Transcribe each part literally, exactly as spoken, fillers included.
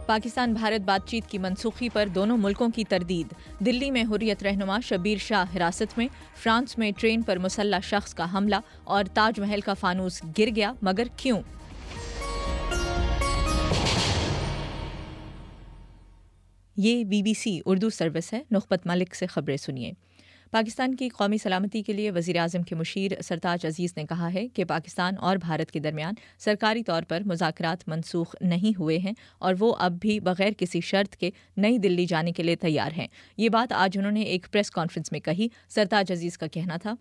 پاکستان بھارت بات چیت کی منسوخی پر دونوں ملکوں کی تردید۔ دلی میں حریت رہنما شبیر شاہ حراست میں، فرانس میں ٹرین پر مسلح شخص کا حملہ اور تاج محل کا فانوس گر گیا، مگر کیوں؟ یہ B be C Urdu service ہے۔ نخبت ملک سے خبریں سنیے۔ پاکستان کی قومی سلامتی کے لیے وزیر اعظم کے مشیر سرتاج عزیز نے کہا ہے کہ پاکستان اور بھارت کے درمیان سرکاری طور پر مذاکرات منسوخ نہیں ہوئے ہیں اور وہ اب بھی بغیر کسی شرط کے نئی دلی جانے کے لیے تیار ہیں۔ یہ بات آج انہوں نے ایک پریس کانفرنس میں کہی۔ سرتاج عزیز کا کہنا تھا،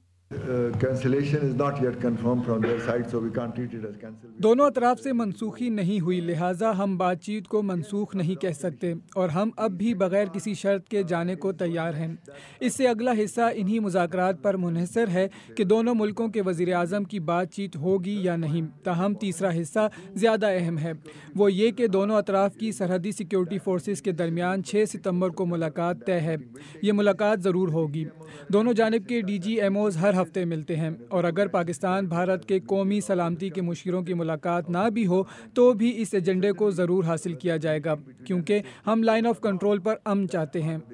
دونوں اطراف سے منسوخی نہیں ہوئی، لہٰذا ہم بات چیت کو منسوخ نہیں کہہ سکتے اور ہم اب بھی بغیر کسی شرط کے جانے کو تیار ہیں۔ اس سے اگلا حصہ انہی مذاکرات پر منحصر ہے کہ دونوں ملکوں کے وزیر اعظم کی بات چیت ہوگی یا نہیں۔ تاہم تیسرا حصہ زیادہ اہم ہے، وہ یہ کہ دونوں اطراف کی سرحدی سیکیورٹی فورسز کے درمیان چھ ستمبر کو ملاقات طے ہے۔ یہ ملاقات ضرور ہوگی۔ دونوں جانب کے ڈی جی ایم اوز ہر ہفتے ملتے ہیں اور اگر پاکستان بھارت کے قومی سلامتی کے مشیروں کی ملاقات نہ بھی ہو تو بھی اس ایجنڈے کو ضرور حاصل کیا جائے گا، کیونکہ ہم لائن آف کنٹرول پر امن چاہتے ہیں۔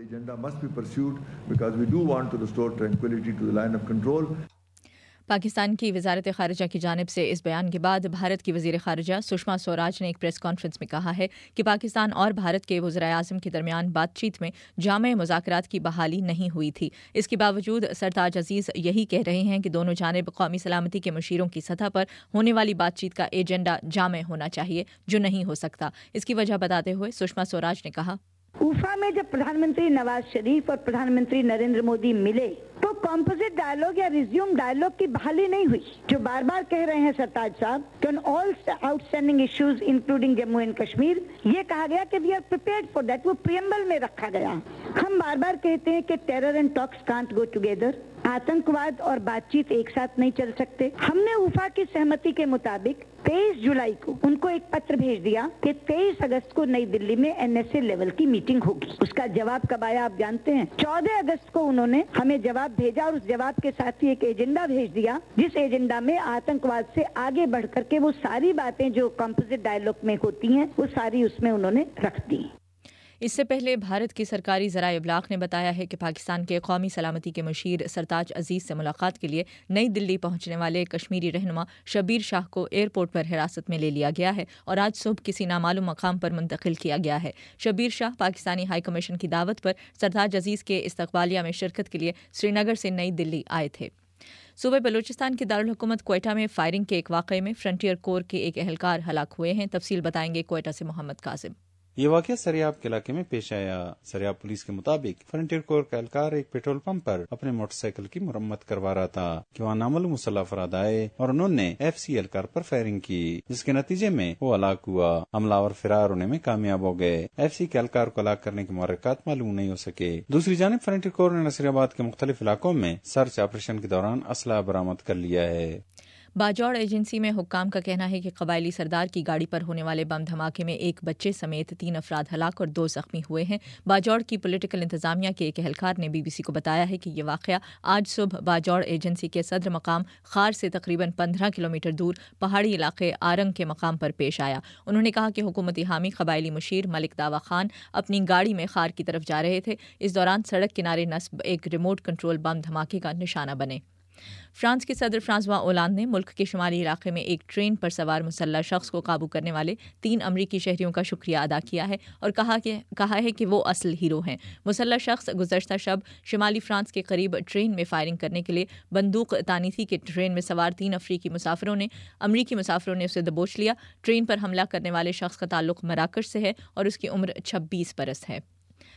پاکستان کی وزارت خارجہ کی جانب سے اس بیان کے بعد بھارت کی وزیر خارجہ سشما سوراج نے ایک پریس کانفرنس میں کہا ہے کہ پاکستان اور بھارت کے وزراء اعظم کے درمیان بات چیت میں جامع مذاکرات کی بحالی نہیں ہوئی تھی۔ اس کے باوجود سرتاج عزیز یہی کہہ رہے ہیں کہ دونوں جانب قومی سلامتی کے مشیروں کی سطح پر ہونے والی بات چیت کا ایجنڈا جامع ہونا چاہیے، جو نہیں ہو سکتا۔ اس کی وجہ بتاتے ہوئے سشما سوراج نے کہا، اوفا میں جب پردھان منتری نواز شریف اور پردھان منتری نریندر مودی ملے تو کمپوزٹ ڈائیلاگ یا ریزیوم ڈائیلاگ کی بحالی نہیں ہوئی، جو بار بار کہہ رہے ہیں سرتاج صاحب کہ آن all out standing issues including Jammu and Kashmir, یہ کہا گیا کہ we are prepared for that, وہ پریمبل میں رکھا گیا۔ ہم بار بار کہتے ہیں کہ terror and talks can't go together, آتنکواد اور بات چیت ایک ساتھ نہیں چل سکتے۔ ہم نے اوفا کی سہمتی کے مطابق تیئیس جولائی کو ان کو ایک پتر بھیج دیا کہ تیئیس اگست کو نئی دلی میں این ایس اے لیول کی میٹنگ ہوگی۔ اس کا جواب کب آیا آپ جانتے ہیں؟ چودہ اگست کو انہوں نے ہمیں جواب بھیجا اور اس جواب کے ساتھ ہی ایک ایجنڈا بھیج دیا، جس ایجنڈا میں آتنکواد سے آگے بڑھ کر کے وہ ساری باتیں جو کمپوزٹ ڈائیلاگ میں ہوتی ہیں وہ ساری اس میں انہوں نے رکھ دی۔ اس سے پہلے بھارت کی سرکاری ذرائع ابلاغ نے بتایا ہے کہ پاکستان کے قومی سلامتی کے مشیر سرتاج عزیز سے ملاقات کے لیے نئی دلی پہنچنے والے کشمیری رہنما شبیر شاہ کو ایئرپورٹ پر حراست میں لے لیا گیا ہے اور آج صبح کسی نامعلوم مقام پر منتقل کیا گیا ہے۔ شبیر شاہ پاکستانی ہائی کمیشن کی دعوت پر سرتاج عزیز کے استقبالیہ میں شرکت کے لیے سری نگر سے نئی دلی آئے تھے۔ صوبہ بلوچستان کے دارالحکومت کوئٹہ میں فائرنگ کے ایک واقعے میں فرنٹیئر کور کے ایک اہلکار ہلاک ہوئے ہیں۔ تفصیل بتائیں گے کوئٹہ سے محمد قاسم۔ یہ واقعہ سریاب کے علاقے میں پیش آیا۔ سریاب پولیس کے مطابق فرنٹیئر کور کا اہلکار ایک پیٹرول پمپ پر اپنے موٹر سائیکل کی مرمت کروا رہا تھا کہ وہاں نامعلوم مسلح افراد آئے اور انہوں نے ایف سی اہلکار پر فائرنگ کی، جس کے نتیجے میں وہ ہلاک ہوا۔ حملہ آور فرار ہونے میں کامیاب ہو گئے۔ ایف سی کے اہلکار کو ہلاک کرنے کے محرکات معلوم نہیں ہو سکے۔ دوسری جانب فرنٹیئر کور نے نصیر آباد کے مختلف علاقوں میں سرچ آپریشن کے دوران اسلحہ برآمد کر لیا ہے۔ باجوڑ ایجنسی میں حکام کا کہنا ہے کہ قبائلی سردار کی گاڑی پر ہونے والے بم دھماکے میں ایک بچے سمیت تین افراد ہلاک اور دو زخمی ہوئے ہیں۔ باجوڑ کی پولیٹیکل انتظامیہ کے ایک اہلکار نے بی بی سی کو بتایا ہے کہ یہ واقعہ آج صبح باجوڑ ایجنسی کے صدر مقام خار سے تقریباً پندرہ کلومیٹر دور پہاڑی علاقے آرنگ کے مقام پر پیش آیا۔ انہوں نے کہا کہ حکومتی حامی قبائلی مشیر ملک داوا خان اپنی گاڑی میں خار کی طرف جا رہے تھے۔ اس دوران سڑک کنارے نصب ایک ریموٹ کنٹرول بم دھماکے کا نشانہ بنے۔ فرانس کے صدر فرانسوا اولاند نے ملک کے شمالی علاقے میں ایک ٹرین پر سوار مسلح شخص کو قابو کرنے والے تین امریکی شہریوں کا شکریہ ادا کیا ہے اور کہا کہ کہا ہے کہ وہ اصل ہیرو ہیں۔ مسلح شخص گزشتہ شب شمالی فرانس کے قریب ٹرین میں فائرنگ کرنے کے لیے بندوق تانی تھی کہ ٹرین میں سوار تین افریقی مسافروں نے امریکی مسافروں نے اسے دبوچ لیا۔ ٹرین پر حملہ کرنے والے شخص کا تعلق مراکش سے ہے اور اس کی عمر چھبیس برس ہے۔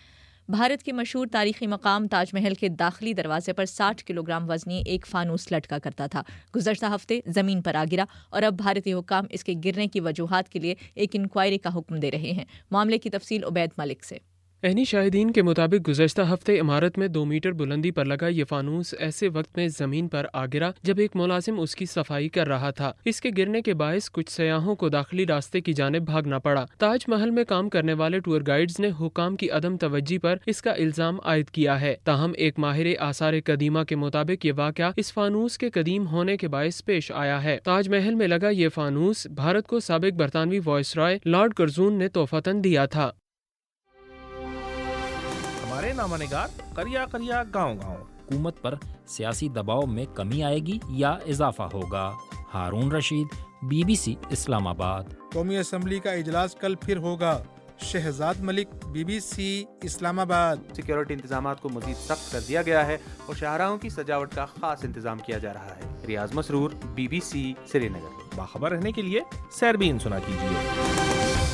بھارت کے مشہور تاریخی مقام تاج محل کے داخلی دروازے پر ساٹھ کلو گرام وزنی ایک فانوس لٹکا کرتا تھا۔ گزشتہ ہفتے زمین پر آ گرا اور اب بھارتی حکام اس کے گرنے کی وجوہات کے لیے ایک انکوائری کا حکم دے رہے ہیں۔ معاملے کی تفصیل عبید ملک سے۔ عینی شاہدین کے مطابق گزشتہ ہفتے عمارت میں دو میٹر بلندی پر لگا یہ فانوس ایسے وقت میں زمین پر آ گرا جب ایک ملازم اس کی صفائی کر رہا تھا۔ اس کے گرنے کے باعث کچھ سیاحوں کو داخلی راستے کی جانب بھاگنا پڑا۔ تاج محل میں کام کرنے والے ٹور گائیڈز نے حکام کی عدم توجہ پر اس کا الزام عائد کیا ہے۔ تاہم ایک ماہر آثار قدیمہ کے مطابق یہ واقعہ اس فانوس کے قدیم ہونے کے باعث پیش آیا ہے۔ تاج محل میں لگا یہ فانوس بھارت کو سابق برطانوی وائس رائے لارڈ کرزون نے تحفتاً دیا تھا۔ ہمارے نامہ نگار قریہ قریہ گاؤں گاؤں۔ حکومت پر سیاسی دباؤ میں کمی آئے گی یا اضافہ ہوگا؟ ہارون رشید، بی بی سی اسلام آباد۔ قومی اسمبلی کا اجلاس کل پھر ہوگا۔ شہزاد ملک، بی بی سی اسلام آباد۔ سیکیورٹی انتظامات کو مزید سخت کر دیا گیا ہے اور شاہراہوں کی سجاوٹ کا خاص انتظام کیا جا رہا ہے۔ Riaz Masroor, B be C Srinagar. باخبر رہنے کے لیے سیربین سنا کیجیے۔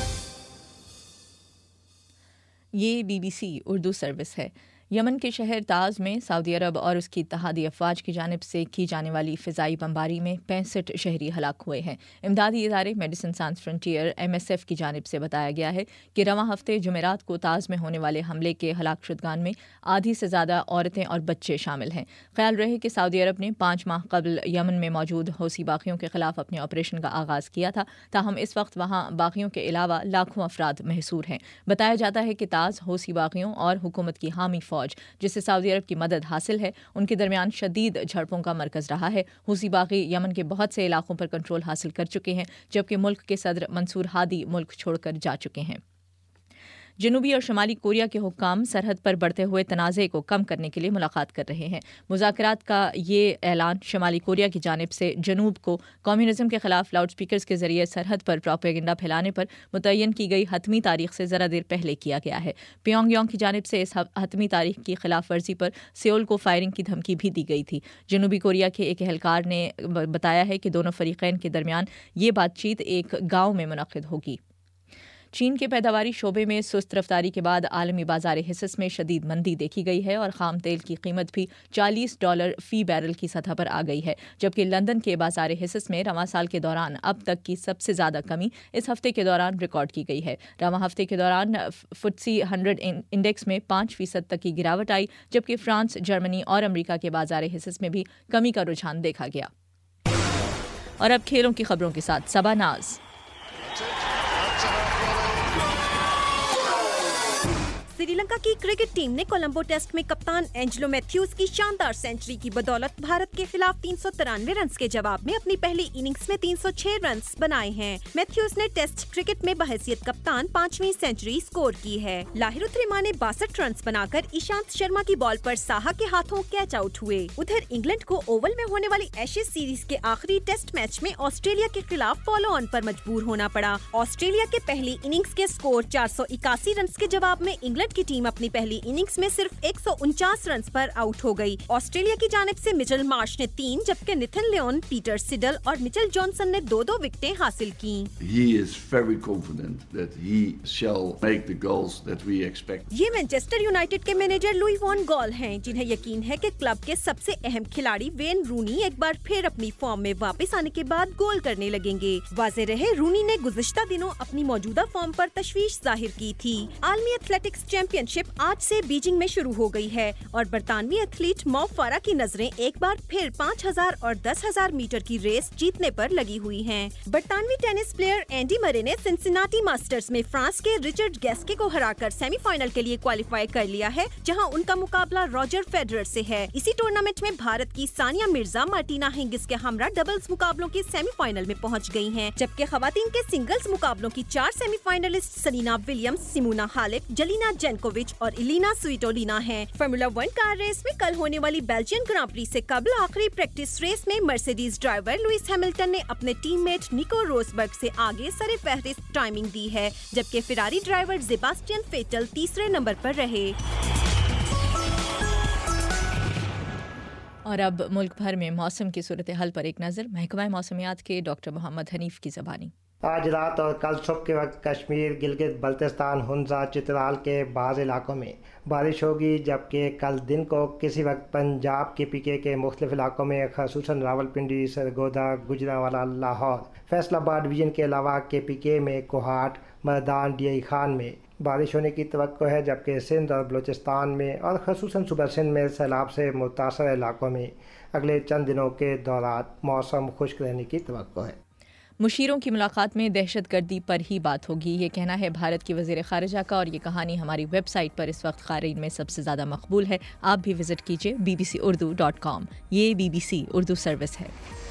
یہ B be C Urdu service ہے۔ یمن کے شہر تعز میں سعودی عرب اور اس کی اتحادی افواج کی جانب سے کی جانے والی فضائی بمباری میں پینسٹھ شہری ہلاک ہوئے ہیں۔ امدادی ادارے میڈیسن سانس فرنٹیئر ایم ایس ایف کی جانب سے بتایا گیا ہے کہ رواں ہفتے جمعرات کو تعز میں ہونے والے حملے کے ہلاک شدگان میں آدھی سے زیادہ عورتیں اور بچے شامل ہیں۔ خیال رہے کہ سعودی عرب نے پانچ ماہ قبل یمن میں موجود حوثی باغیوں کے خلاف اپنے آپریشن کا آغاز کیا تھا، تاہم اس وقت وہاں باغیوں کے علاوہ لاکھوں افراد محصور ہیں۔ بتایا جاتا ہے کہ تعز حوثی باغیوں اور حکومت کی حامی فوج جسے سعودی عرب کی مدد حاصل ہے ان کے درمیان شدید جھڑپوں کا مرکز رہا ہے۔ حوثی باغی یمن کے بہت سے علاقوں پر کنٹرول حاصل کر چکے ہیں، جبکہ ملک کے صدر منصور ہادی ملک چھوڑ کر جا چکے ہیں۔ جنوبی اور شمالی کوریا کے حکام سرحد پر بڑھتے ہوئے تنازع کو کم کرنے کے لیے ملاقات کر رہے ہیں۔ مذاکرات کا یہ اعلان شمالی کوریا کی جانب سے جنوب کو کمیونزم کے خلاف لاؤڈ سپیکرز کے ذریعے سرحد پر پروپیگنڈا پھیلانے پر متعین کی گئی حتمی تاریخ سے ذرا دیر پہلے کیا گیا ہے۔ پیونگ یانگ کی جانب سے اس حتمی تاریخ کی خلاف ورزی پر سیول کو فائرنگ کی دھمکی بھی دی گئی تھی۔ جنوبی کوریا کے ایک اہلکار نے بتایا ہے کہ دونوں فریقین کے درمیان یہ بات چیت ایک گاؤں میں منعقد ہوگی۔ چین کے پیداواری شعبے میں سست رفتاری کے بعد عالمی بازار حصص میں شدید مندی دیکھی گئی ہے اور خام تیل کی قیمت بھی چالیس ڈالر فی بیرل کی سطح پر آ گئی ہے، جبکہ لندن کے بازار حصص میں رواں سال کے دوران اب تک کی سب سے زیادہ کمی اس ہفتے کے دوران ریکارڈ کی گئی ہے۔ رواں ہفتے کے دوران فٹسی ہنڈریڈ انڈیکس میں پانچ فیصد تک کی گراوٹ آئی، جبکہ فرانس، جرمنی اور امریکہ کے بازار حصص میں بھی کمی کا رجحان دیکھا گیا۔ اور اب کھیلوں کی خبروں کے ساتھ صبا ناز۔ سری لنکا کی کرکٹ ٹیم نے کولمبو ٹیسٹ میں کپتان اینجلو میتھیوز کی شاندار سینچری کی بدولت بھارت کے خلاف تین سو ترانوے رنز کے جواب میں اپنی پہلی اننگز میں تین سو چھ رنز بنائے ہیں۔ میتھیوز نے ٹیسٹ کرکٹ میں بحیثیت کپتان پانچویں سینچری سکور کی ہے۔ لاہرو تھریما نے باسٹھ رنز بنا کر ایشانت شرما کی بال پر ساہا کے ہاتھوں کیچ آؤٹ ہوئے۔ ادھر انگلینڈ کو اوول میں ہونے والی ایشیز سیریز کے آخری ٹیسٹ میچ میں آسٹریلیا کے خلاف فالو آن پر مجبور ہونا پڑا۔ آسٹریلیا کے پہلی اننگز کے سکور چار سو اکاسی رنز کے جواب میں انگلینڈ کی ٹیم اپنی پہلی اننگز میں صرف ایک سو انچاس رنز پر آؤٹ ہو گئی۔ آسٹریلیا کی جانب سے مچل مارش نے تین، جبکہ نیتھن لیون، پیٹر سیڈل اور مچل جانسن نے دو دو وکٹیں حاصل کیں۔ یہ مانچسٹر یونائیٹڈ کے مینیجر لوئی وان گال ہیں، جنہیں یقین ہے کہ کلب کے سب سے اہم کھلاڑی وین رونی ایک بار پھر اپنی فارم میں واپس آنے کے بعد گول کرنے لگیں گے۔ واضح رہے رونی نے گزشتہ دنوں اپنی موجودہ فارم پر تشویش ظاہر کی تھی۔ عالمی ایتھلیٹکس چیمپئن شپ آج سے بیجنگ میں شروع ہو گئی ہے اور برطانوی ایتھلیٹ مو فارا کی نظریں ایک بار پھر پانچ ہزار اور دس ہزار میٹر کی ریس جیتنے پر لگی ہوئی ہیں۔ برطانوی ٹینس پلیئر اینڈی مرے نے سنسناٹی ماسٹرز میں فرانس کے رچرڈ گیسکے کو ہرا کر سیمی فائنل کے لیے کوالیفائی کر لیا ہے، جہاں ان کا مقابلہ راجر فیڈرر سے ہے۔ اسی ٹورنامنٹ میں بھارت کی ثانیہ مرزا مارٹینا ہنگس کے ہمراہ ڈبلز مقابلوں کی سیمی فائنل میں پہنچ گئی ہیں، جبکہ خواتین کے سنگلز مقابلوں کی چار semi finalists Serena Williams, Simona Halep, Jelena Jankovic اور الینا سویٹولینا ہیں۔ فارمولا ون کار ریس میں کل ہونے والی بیلجین گرانپری پری سے قبل آخری پریکٹس ریس میں مرسیڈیز ڈرائیور لوئس ہیملٹن نے اپنے ٹیم میٹ نیکو روزبرگ سے آگے سر فہرست ٹائمنگ دی ہے، جبکہ فراری ڈرائیور سیباسٹین فیٹل تیسرے نمبر پر رہے۔ اور اب ملک بھر میں موسم کی صورتحال پر ایک نظر محکمہ موسمیات کے ڈاکٹر محمد حنیف کی زبانی۔ آج رات اور کل صبح کے وقت کشمیر، گلگت بلتستان، ہنزا، چترال کے بعض علاقوں میں بارش ہوگی، جبکہ کل دن کو کسی وقت پنجاب کے پی کے کے مختلف علاقوں میں خصوصاً راولپنڈی، سرگودا، گجرانوالہ، لاہور، فیصل آباد ڈویژن کے علاوہ کے پی کے میں کوہاٹ، مردان، ڈی آئی خان میں بارش ہونے کی توقع ہے، جبکہ سندھ اور بلوچستان میں اور خصوصاً صوبہ سندھ میں سیلاب سے متاثرہ علاقوں میں اگلے چند دنوں کے دوران موسم خشک رہنے کی توقع ہے۔ مشیروں کی ملاقات میں دہشت گردی پر ہی بات ہوگی، یہ کہنا ہے بھارت کی وزیر خارجہ کا، اور یہ کہانی ہماری ویب سائٹ پر اس وقت قارئین میں سب سے زیادہ مقبول ہے۔ آپ بھی وزٹ کیجیے B be C Urdu dot com, یہ B be C Urdu service ہے۔